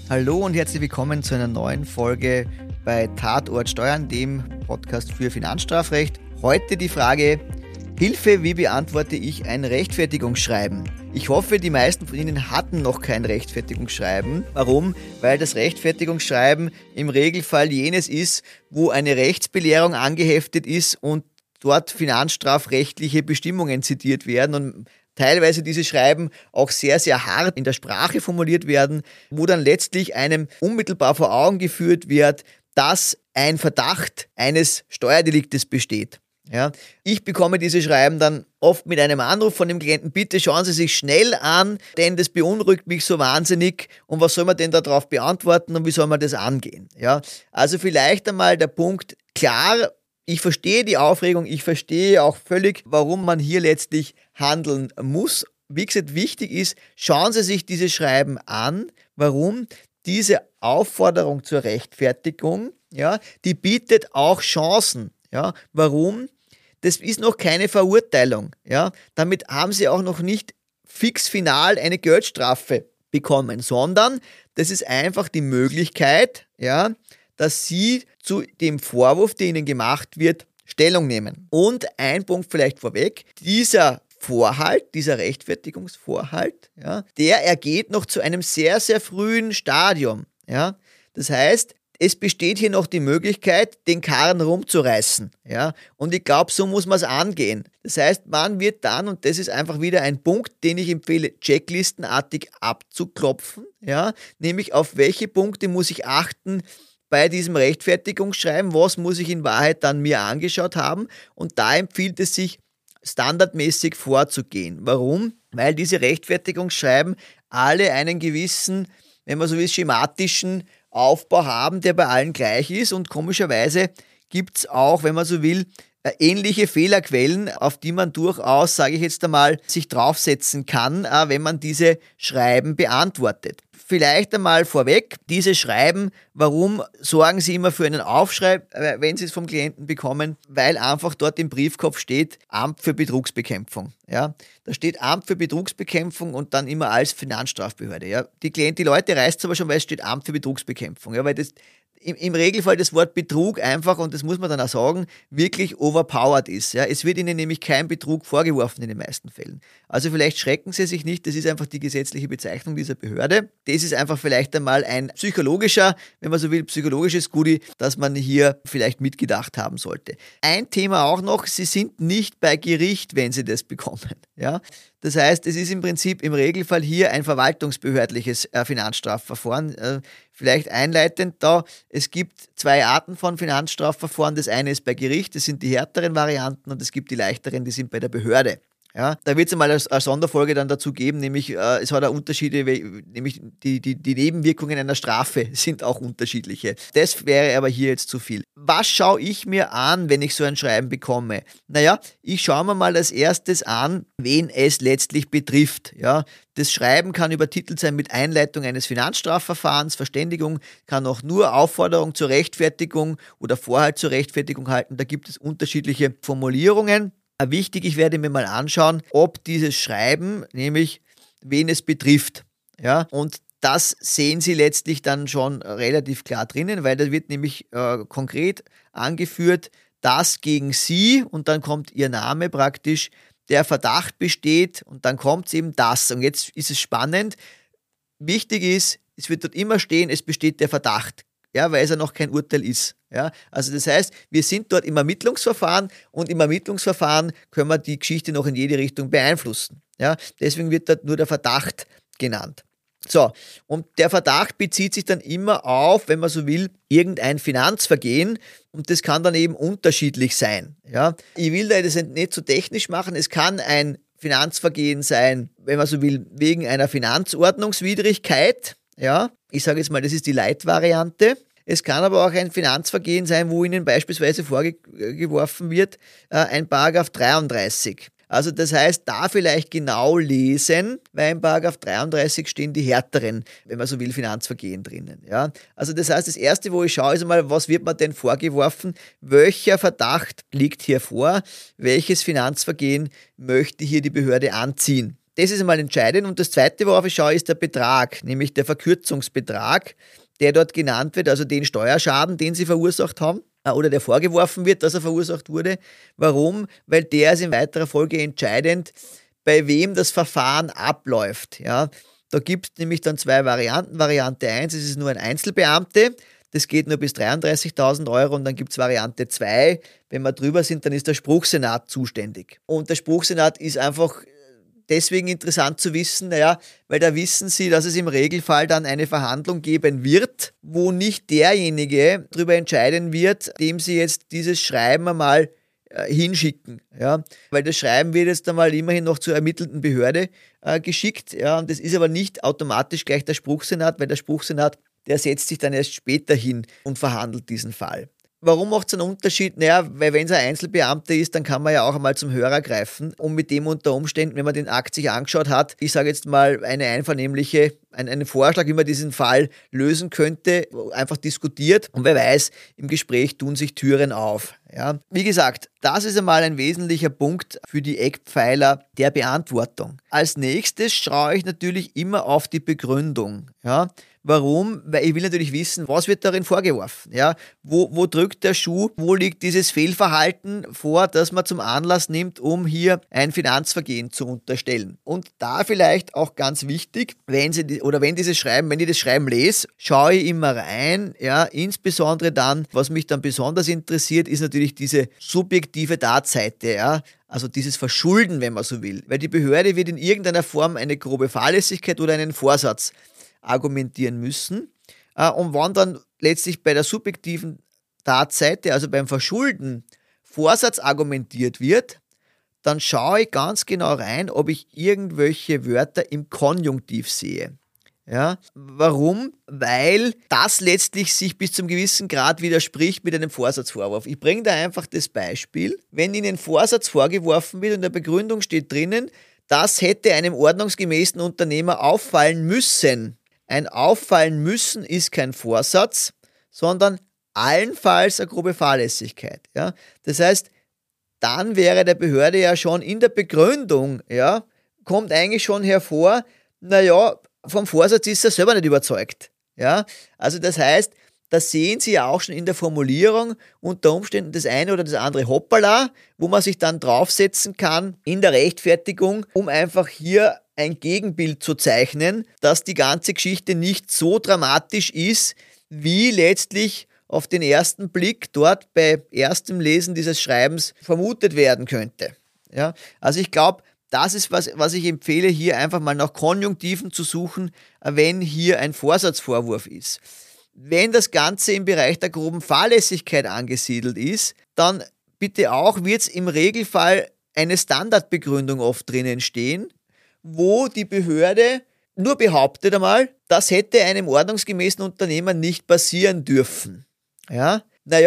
Hallo und herzlich willkommen zu einer neuen Folge bei Tatort Steuern, dem Podcast für Finanzstrafrecht. Heute die Frage: Hilfe, wie beantworte ich ein Rechtfertigungsschreiben? Ich hoffe, die meisten von Ihnen hatten noch kein Rechtfertigungsschreiben. Warum? Weil das Rechtfertigungsschreiben im Regelfall jenes ist, wo eine Rechtsbelehrung angeheftet ist und dort finanzstrafrechtliche Bestimmungen zitiert werden und teilweise diese Schreiben auch sehr, sehr hart in der Sprache formuliert werden, wo dann letztlich einem unmittelbar vor Augen geführt wird, dass ein Verdacht eines Steuerdeliktes besteht. Ja, ich bekomme diese Schreiben dann oft mit einem Anruf von dem Klienten: Bitte schauen Sie sich schnell an, denn das beunruhigt mich so wahnsinnig und was soll man denn darauf beantworten und wie soll man das angehen? Ja, also vielleicht einmal der Punkt klar: Ich verstehe die Aufregung, ich verstehe auch völlig, warum man hier letztlich handeln muss. Wie gesagt, wichtig ist, schauen Sie sich diese Schreiben an. Warum? Diese Aufforderung zur Rechtfertigung, ja, die bietet auch Chancen. Ja, warum? Das ist noch keine Verurteilung. Ja, damit haben Sie auch noch nicht fix final eine Geldstrafe bekommen, sondern das ist einfach die Möglichkeit, ja, dass Sie zu dem Vorwurf, der Ihnen gemacht wird, Stellung nehmen. Und ein Punkt vielleicht vorweg: Dieser Vorhalt, dieser Rechtfertigungsvorhalt, ja, der ergeht noch zu einem sehr, sehr frühen Stadium. Ja. Das heißt, es besteht hier noch die Möglichkeit, den Karren rumzureißen. Ja. Und ich glaube, so muss man es angehen. Das heißt, man wird dann, und das ist einfach wieder ein Punkt, den ich empfehle, checklistenartig abzuklopfen, ja, nämlich auf welche Punkte muss ich achten bei diesem Rechtfertigungsschreiben, was muss ich in Wahrheit dann mir angeschaut haben, und da empfiehlt es sich, standardmäßig vorzugehen. Warum? Weil diese Rechtfertigungsschreiben alle einen gewissen, wenn man so will, schematischen Aufbau haben, der bei allen gleich ist, und komischerweise gibt es auch, wenn man so will, ähnliche Fehlerquellen, auf die man durchaus, sage ich jetzt einmal, sich draufsetzen kann, wenn man diese Schreiben beantwortet. Vielleicht einmal vorweg, diese Schreiben, warum sorgen Sie immer für einen Aufschrei, wenn Sie es vom Klienten bekommen? Weil einfach dort im Briefkopf steht Amt für Betrugsbekämpfung. Ja? Da steht Amt für Betrugsbekämpfung und dann immer als Finanzstrafbehörde. Ja? Die Leute reißt es aber schon, weil es steht Amt für Betrugsbekämpfung. Ja? Weil das im Regelfall das Wort Betrug einfach, und das muss man dann auch sagen, wirklich overpowered ist. Ja. Es wird Ihnen nämlich kein Betrug vorgeworfen in den meisten Fällen. Also vielleicht schrecken Sie sich nicht, das ist einfach die gesetzliche Bezeichnung dieser Behörde. Das ist einfach vielleicht einmal ein psychologischer, wenn man so will, psychologisches Goodie, das man hier vielleicht mitgedacht haben sollte. Ein Thema auch noch: Sie sind nicht bei Gericht, wenn Sie das bekommen. Ja. Das heißt, es ist im Prinzip im Regelfall hier ein verwaltungsbehördliches Finanzstrafverfahren. Vielleicht einleitend da: Es gibt zwei Arten von Finanzstrafverfahren. Das eine ist bei Gericht, das sind die härteren Varianten, und es gibt die leichteren, die sind bei der Behörde. Ja, da wird es einmal eine Sonderfolge dann dazu geben, nämlich es hat auch Unterschiede, nämlich die Nebenwirkungen einer Strafe sind auch unterschiedliche. Das wäre aber hier jetzt zu viel. Was schaue ich mir an, wenn ich so ein Schreiben bekomme? Naja, ich schaue mir mal als erstes an, wen es letztlich betrifft. Ja, das Schreiben kann übertitelt sein mit Einleitung eines Finanzstrafverfahrens, Verständigung, kann auch nur Aufforderung zur Rechtfertigung oder Vorhalt zur Rechtfertigung halten. Da gibt es unterschiedliche Formulierungen. Wichtig, ich werde mir mal anschauen, ob dieses Schreiben, nämlich wen es betrifft. Ja, und das sehen Sie letztlich dann schon relativ klar drinnen, weil da wird nämlich konkret angeführt, dass gegen Sie, und dann kommt Ihr Name praktisch, der Verdacht besteht, und dann kommt es eben das. Und jetzt ist es spannend. Wichtig ist, es wird dort immer stehen, es besteht der Verdacht. Ja, weil es ja noch kein Urteil ist. Ja, also das heißt, wir sind dort im Ermittlungsverfahren, und im Ermittlungsverfahren können wir die Geschichte noch in jede Richtung beeinflussen. Ja, deswegen wird dort nur der Verdacht genannt. So, und der Verdacht bezieht sich dann immer auf, wenn man so will, irgendein Finanzvergehen, und das kann dann eben unterschiedlich sein. Ja, ich will da das nicht so technisch machen. Es kann ein Finanzvergehen sein, wenn man so will, wegen einer Finanzordnungswidrigkeit. Ja, ich sage jetzt mal, das ist die Leitvariante. Es kann aber auch ein Finanzvergehen sein, wo Ihnen beispielsweise vorgeworfen wird, ein Paragraph 33. Also das heißt, da vielleicht genau lesen, weil in Paragraph 33 stehen die härteren, wenn man so will, Finanzvergehen drinnen. Ja? Also das heißt, das Erste, wo ich schaue, ist einmal, was wird mir denn vorgeworfen? Welcher Verdacht liegt hier vor? Welches Finanzvergehen möchte hier die Behörde anziehen? das ist einmal entscheidend. Und das Zweite, worauf ich schaue, ist der Betrag, nämlich der Verkürzungsbetrag, der dort genannt wird, also den Steuerschaden, den Sie verursacht haben oder der vorgeworfen wird, dass er verursacht wurde. Warum? Weil der ist in weiterer Folge entscheidend, bei wem das Verfahren abläuft. Ja, da gibt es nämlich dann zwei Varianten. Variante 1, es ist nur ein Einzelbeamte, das geht nur bis 33.000 Euro und dann gibt es Variante 2, wenn wir drüber sind, dann ist der Spruchsenat zuständig. Und der Spruchsenat ist einfach deswegen interessant zu wissen, weil da wissen Sie, dass es im Regelfall dann eine Verhandlung geben wird, wo nicht derjenige darüber entscheiden wird, dem Sie jetzt dieses Schreiben einmal hinschicken. Ja? Weil das Schreiben wird jetzt einmal immerhin noch zur ermittelnden Behörde geschickt. Ja? Und das ist aber nicht automatisch gleich der Spruchsenat, weil der Spruchsenat, der setzt sich dann erst später hin und verhandelt diesen Fall. Warum macht es einen Unterschied? Weil wenn es ein Einzelbeamter ist, dann kann man ja auch einmal zum Hörer greifen und mit dem unter Umständen, wenn man den Akt sich angeschaut hat, ich sage jetzt mal einen Vorschlag, wie man diesen Fall lösen könnte, einfach diskutiert und wer weiß, im Gespräch tun sich Türen auf. Ja. Wie gesagt, das ist einmal ein wesentlicher Punkt für die Eckpfeiler der Beantwortung. Als nächstes schaue ich natürlich immer auf die Begründung. Ja. Warum? Weil ich will natürlich wissen, was wird darin vorgeworfen? Ja? Wo drückt der Schuh? Wo liegt dieses Fehlverhalten vor, das man zum Anlass nimmt, um hier ein Finanzvergehen zu unterstellen? Und da vielleicht auch ganz wichtig, wenn ich das Schreiben lese, schaue ich immer rein, ja, insbesondere dann, was mich dann besonders interessiert, ist natürlich diese subjektive Tatseite, ja. Also dieses Verschulden, wenn man so will. Weil die Behörde wird in irgendeiner Form eine grobe Fahrlässigkeit oder einen Vorsatz argumentieren müssen. Und wenn dann letztlich bei der subjektiven Tatseite, also beim Verschulden, Vorsatz argumentiert wird, dann schaue ich ganz genau rein, ob ich irgendwelche Wörter im Konjunktiv sehe. Ja, warum? Weil das letztlich sich bis zum gewissen Grad widerspricht mit einem Vorsatzvorwurf. Ich bringe da einfach das Beispiel, wenn Ihnen Vorsatz vorgeworfen wird und in der Begründung steht drinnen, das hätte einem ordnungsgemäßen Unternehmer auffallen müssen. Ein Auffallen müssen ist kein Vorsatz, sondern allenfalls eine grobe Fahrlässigkeit. Ja? Das heißt, dann wäre der Behörde ja schon in der Begründung, ja, kommt eigentlich schon hervor, vom Vorsatz ist er selber nicht überzeugt. Ja? Also das heißt, da sehen Sie ja auch schon in der Formulierung unter Umständen das eine oder das andere Hoppala, wo man sich dann draufsetzen kann in der Rechtfertigung, um einfach hier ein Gegenbild zu zeichnen, dass die ganze Geschichte nicht so dramatisch ist, wie letztlich auf den ersten Blick dort bei erstem Lesen dieses Schreibens vermutet werden könnte. Ja, also ich glaube, das ist was ich empfehle, hier einfach mal nach Konjunktiven zu suchen, wenn hier ein Vorsatzvorwurf ist. Wenn das Ganze im Bereich der groben Fahrlässigkeit angesiedelt ist, dann bitte auch wird es im Regelfall eine Standardbegründung oft drinnen stehen, wo die Behörde nur behauptet einmal, das hätte einem ordnungsgemäßen Unternehmer nicht passieren dürfen. Ja?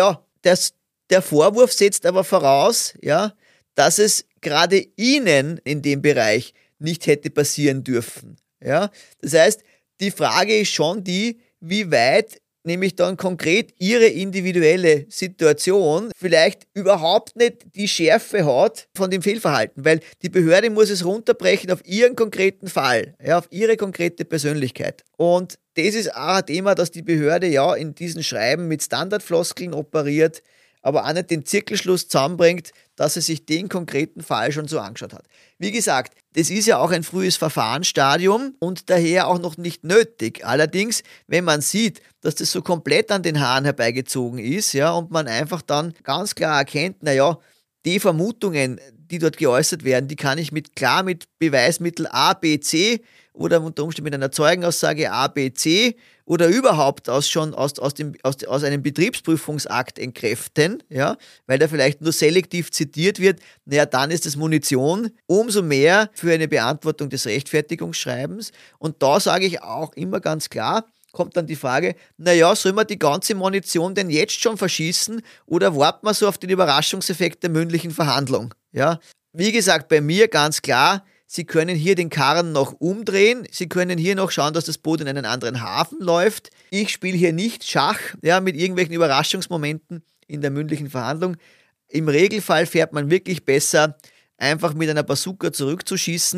Der Vorwurf setzt aber voraus, ja, dass es gerade Ihnen in dem Bereich nicht hätte passieren dürfen. Ja? Das heißt, die Frage ist schon die, wie weit nämlich dann konkret Ihre individuelle Situation vielleicht überhaupt nicht die Schärfe hat von dem Fehlverhalten, weil die Behörde muss es runterbrechen auf Ihren konkreten Fall, ja, auf Ihre konkrete Persönlichkeit. Und das ist auch ein Thema, dass die Behörde ja in diesen Schreiben mit Standardfloskeln operiert, aber auch nicht den Zirkelschluss zusammenbringt, dass er sich den konkreten Fall schon so angeschaut hat. Wie gesagt, das ist ja auch ein frühes Verfahrensstadium und daher auch noch nicht nötig. Allerdings, wenn man sieht, dass das so komplett an den Haaren herbeigezogen ist, ja, und man einfach dann ganz klar erkennt, die Vermutungen, die dort geäußert werden, die kann ich mit Beweismittel A, B, C oder unter Umständen mit einer Zeugenaussage A, B, C oder überhaupt aus einem Betriebsprüfungsakt entkräften, ja, weil da vielleicht nur selektiv zitiert wird, dann ist das Munition, umso mehr für eine Beantwortung des Rechtfertigungsschreibens. Und da sage ich auch immer ganz klar, kommt dann die Frage, soll man die ganze Munition denn jetzt schon verschießen oder warten wir so auf den Überraschungseffekt der mündlichen Verhandlung? Ja, wie gesagt, bei mir ganz klar, Sie können hier den Karren noch umdrehen, Sie können hier noch schauen, dass das Boot in einen anderen Hafen läuft. Ich spiele hier nicht Schach, ja, mit irgendwelchen Überraschungsmomenten in der mündlichen Verhandlung. Im Regelfall fährt man wirklich besser, einfach mit einer Bazooka zurückzuschießen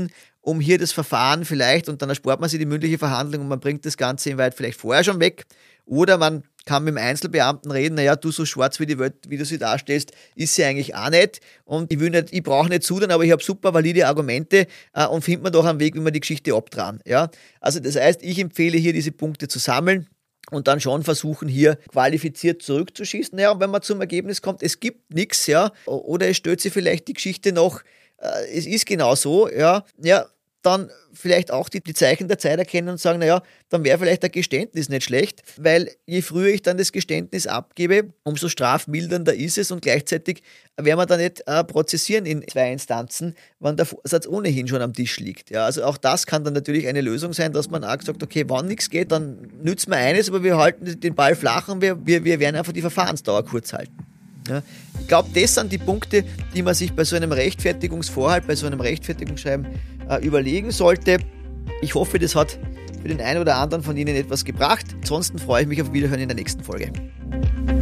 um hier das Verfahren vielleicht, und dann erspart man sich die mündliche Verhandlung und man bringt das Ganze in Weit vielleicht vorher schon weg. Oder man kann mit dem Einzelbeamten reden, naja, du so schwarz wie die Welt, wie du sie darstellst, ist sie eigentlich auch nicht. Und ich brauche nicht zudern, aber ich habe super valide Argumente und findet man doch einen Weg, wie man die Geschichte abdrehen. Ja? Also das heißt, ich empfehle hier diese Punkte zu sammeln und dann schon versuchen, hier qualifiziert zurückzuschießen. Ja, und wenn man zum Ergebnis kommt, es gibt nichts, ja, oder es stellt sich vielleicht die Geschichte noch, es ist genau so, ja, dann vielleicht auch die Zeichen der Zeit erkennen und sagen, naja, dann wäre vielleicht ein Geständnis nicht schlecht, weil je früher ich dann das Geständnis abgebe, umso strafmildernder ist es und gleichzeitig werden wir dann nicht prozessieren in 2 Instanzen, wenn der Vorsatz ohnehin schon am Tisch liegt. Ja, also auch das kann dann natürlich eine Lösung sein, dass man auch sagt, okay, wenn nichts geht, dann nützt man eines, aber wir halten den Ball flach und wir werden einfach die Verfahrensdauer kurz halten. Ja, ich glaube, das sind die Punkte, die man sich bei so einem Rechtfertigungsvorhalt, bei so einem Rechtfertigungsschreiben überlegen sollte. Ich hoffe, das hat für den einen oder anderen von Ihnen etwas gebracht. Ansonsten freue ich mich auf Wiederhören in der nächsten Folge.